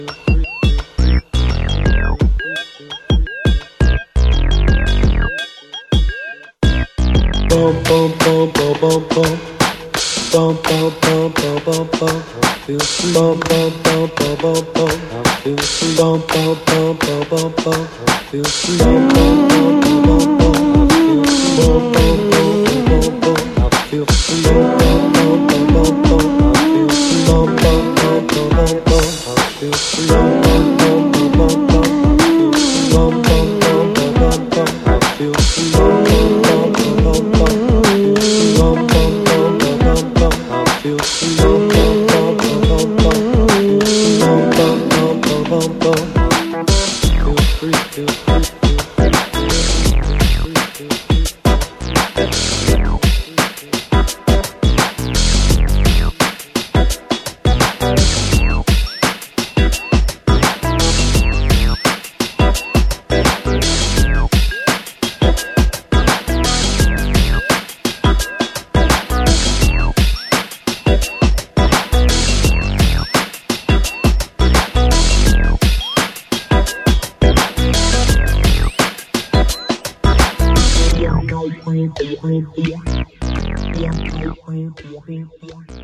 Bum bum bum bum bum bum. Bum bum bum bum bum bum. Bum bum bum bum bum bum. Bum bum bum bum bum bum. Bum bum bum bum bum bum. Bum bum bum bum bum bum. Bum bum bum bum bum bum. Bum bum bum bum bum bum. Bum bum bum bum bum bum. Bum bum bum bum bum bum. Bum bum bum bum bum bum. Bum bum bum bum bum bum. Bum bum bum bum bum bum. Bum bum bum bum bum bum. Feel free, feel free, feel Yeah.